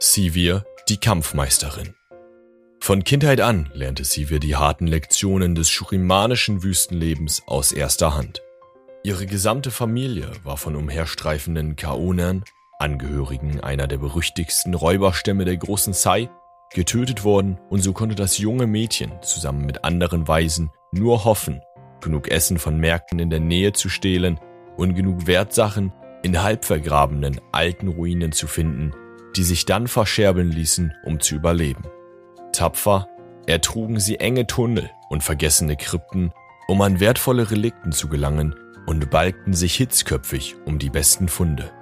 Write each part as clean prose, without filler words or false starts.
Sivir, die Kampfmeisterin. Von Kindheit an lernte Sivir die harten Lektionen des shurimanischen Wüstenlebens aus erster Hand. Ihre gesamte Familie war von umherstreifenden Kaonern, Angehörigen einer der berüchtigsten Räuberstämme der großen Sai, getötet worden, und so konnte das junge Mädchen zusammen mit anderen Waisen nur hoffen, genug Essen von Märkten in der Nähe zu stehlen und genug Wertsachen in halbvergrabenen alten Ruinen zu finden, die sich dann verscherbeln ließen, um zu überleben. Tapfer ertrugen sie enge Tunnel und vergessene Krypten, um an wertvolle Relikten zu gelangen, und balgten sich hitzköpfig um die besten Funde.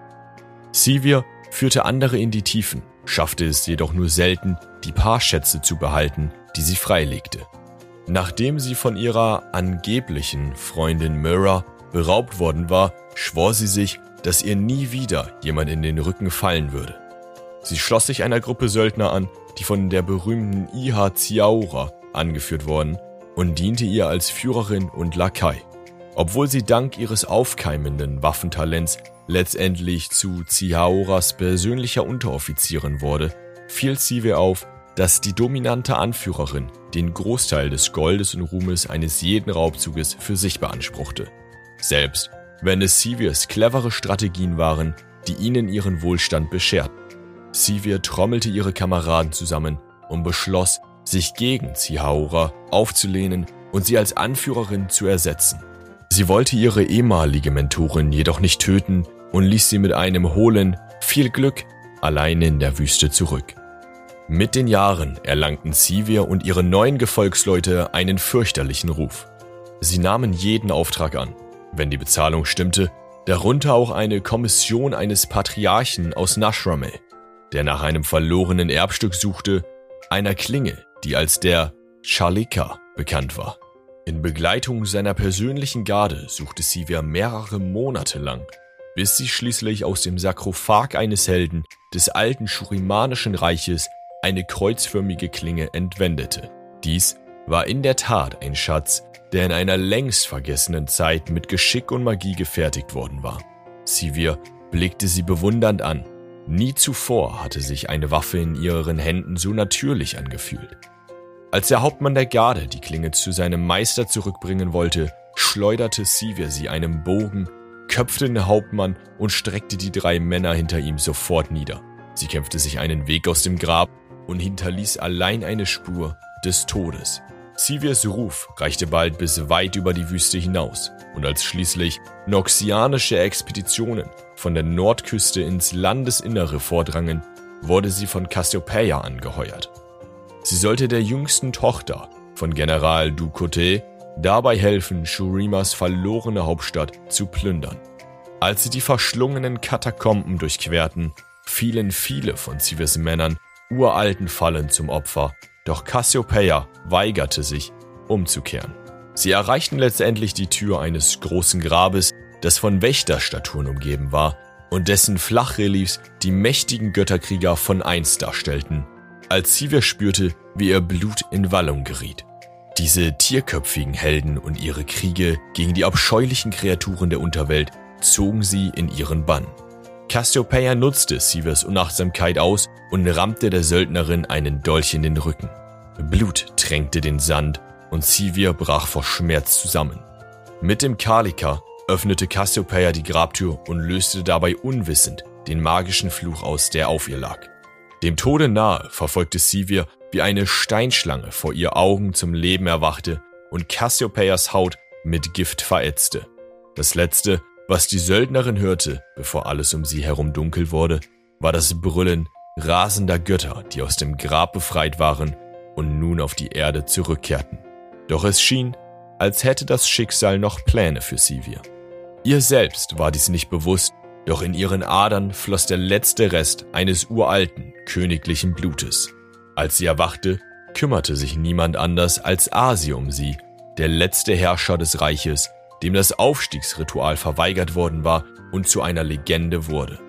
Sivir führte andere in die Tiefen, schaffte es jedoch nur selten, die paar Schätze zu behalten, die sie freilegte. Nachdem sie von ihrer angeblichen Freundin Myrrah beraubt worden war, schwor sie sich, dass ihr nie wieder jemand in den Rücken fallen würde. Sie schloss sich einer Gruppe Söldner an, die von der berühmten Iha Ziaura angeführt worden, und diente ihr als Führerin und Lakai. Obwohl sie dank ihres aufkeimenden Waffentalents letztendlich zu Ziauras persönlicher Unteroffizierin wurde, fiel Sivir auf, dass die dominante Anführerin den Großteil des Goldes und Ruhmes eines jeden Raubzuges für sich beanspruchte. Selbst wenn es Sivirs clevere Strategien waren, die ihnen ihren Wohlstand bescherten. Sivir trommelte ihre Kameraden zusammen und beschloss, sich gegen Ziaura aufzulehnen und sie als Anführerin zu ersetzen. Sie wollte ihre ehemalige Mentorin jedoch nicht töten und ließ sie mit einem hohlen „Viel Glück" alleine in der Wüste zurück. Mit den Jahren erlangten Sivir und ihre neuen Gefolgsleute einen fürchterlichen Ruf. Sie nahmen jeden Auftrag an, wenn die Bezahlung stimmte, darunter auch eine Kommission eines Patriarchen aus Nashrameh, der nach einem verlorenen Erbstück suchte, einer Klinge, die als der Chalika bekannt war. In Begleitung seiner persönlichen Garde suchte Sivir mehrere Monate lang, bis sie schließlich aus dem Sarkophag eines Helden des alten Shurimanischen Reiches eine kreuzförmige Klinge entwendete. Dies war in der Tat ein Schatz, der in einer längst vergessenen Zeit mit Geschick und Magie gefertigt worden war. Sivir blickte sie bewundernd an. Nie zuvor hatte sich eine Waffe in ihren Händen so natürlich angefühlt. Als der Hauptmann der Garde die Klinge zu seinem Meister zurückbringen wollte, schleuderte Sivir sie einem Bogen, köpfte den Hauptmann und streckte die 3 Männer hinter ihm sofort nieder. Sie kämpfte sich einen Weg aus dem Grab und hinterließ allein eine Spur des Todes. Sivirs Ruf reichte bald bis weit über die Wüste hinaus, und als schließlich noxianische Expeditionen von der Nordküste ins Landesinnere vordrangen, wurde sie von Cassiopeia angeheuert. Sie sollte der jüngsten Tochter von General Ducote dabei helfen, Shurimas verlorene Hauptstadt zu plündern. Als sie die verschlungenen Katakomben durchquerten, fielen viele von Sivirs Männern uralten Fallen zum Opfer, doch Cassiopeia weigerte sich, umzukehren. Sie erreichten letztendlich die Tür eines großen Grabes, das von Wächterstatuen umgeben war und dessen Flachreliefs die mächtigen Götterkrieger von einst darstellten, als Sivir spürte, wie ihr Blut in Wallung geriet. Diese tierköpfigen Helden und ihre Kriege gegen die abscheulichen Kreaturen der Unterwelt zogen sie in ihren Bann. Cassiopeia nutzte Sivirs Unachtsamkeit aus und rammte der Söldnerin einen Dolch in den Rücken. Blut tränkte den Sand und Sivir brach vor Schmerz zusammen. Mit dem Chalika öffnete Cassiopeia die Grabtür und löste dabei unwissend den magischen Fluch aus, der auf ihr lag. Dem Tode nahe verfolgte Sivir, wie eine Steinschlange vor ihr Augen zum Leben erwachte und Cassiopeias Haut mit Gift verätzte. Das Letzte, was die Söldnerin hörte, bevor alles um sie herum dunkel wurde, war das Brüllen rasender Götter, die aus dem Grab befreit waren und nun auf die Erde zurückkehrten. Doch es schien, als hätte das Schicksal noch Pläne für Sivir. Ihr selbst war dies nicht bewusst, doch in ihren Adern floss der letzte Rest eines uralten, königlichen Blutes. Als sie erwachte, kümmerte sich niemand anders als Asi um sie, der letzte Herrscher des Reiches, dem das Aufstiegsritual verweigert worden war und zu einer Legende wurde.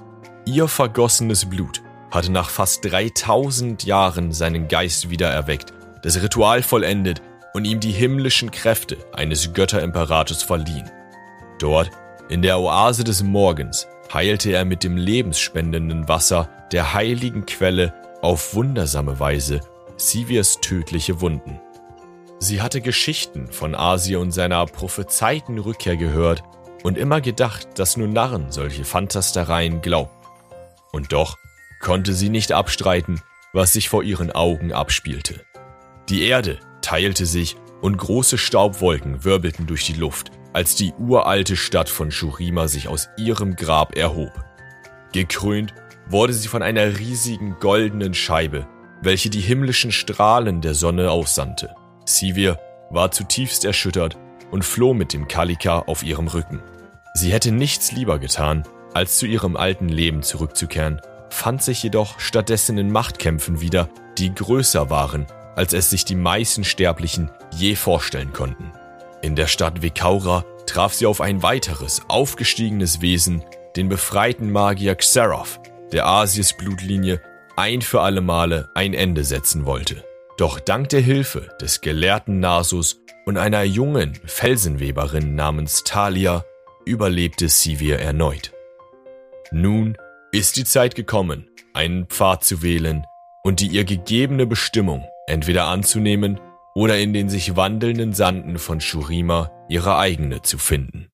Ihr vergossenes Blut hatte nach fast 3000 Jahren seinen Geist wieder erweckt, das Ritual vollendet und ihm die himmlischen Kräfte eines Götterimperators verliehen. Dort, in der Oase des Morgens, heilte er mit dem lebensspendenden Wasser der heiligen Quelle auf wundersame Weise Sivirs tödliche Wunden. Sie hatte Geschichten von Asir und seiner prophezeiten Rückkehr gehört und immer gedacht, dass nur Narren solche Fantastereien glaubten. Und doch konnte sie nicht abstreiten, was sich vor ihren Augen abspielte. Die Erde teilte sich und große Staubwolken wirbelten durch die Luft, als die uralte Stadt von Shurima sich aus ihrem Grab erhob. Gekrönt wurde sie von einer riesigen goldenen Scheibe, welche die himmlischen Strahlen der Sonne aussandte. Sivir war zutiefst erschüttert und floh mit dem Kalika auf ihrem Rücken. Sie hätte nichts lieber getan, als zu ihrem alten Leben zurückzukehren, fand sich jedoch stattdessen in Machtkämpfen wieder, die größer waren, als es sich die meisten Sterblichen je vorstellen konnten. In der Stadt Vekaura traf sie auf ein weiteres, aufgestiegenes Wesen, den befreiten Magier Xerath, der Asirs Blutlinie ein für alle Male ein Ende setzen wollte. Doch dank der Hilfe des gelehrten Nasus und einer jungen Felsenweberin namens Thalia überlebte Sivir erneut. Nun ist die Zeit gekommen, einen Pfad zu wählen und die ihr gegebene Bestimmung entweder anzunehmen oder in den sich wandelnden Sanden von Shurima ihre eigene zu finden.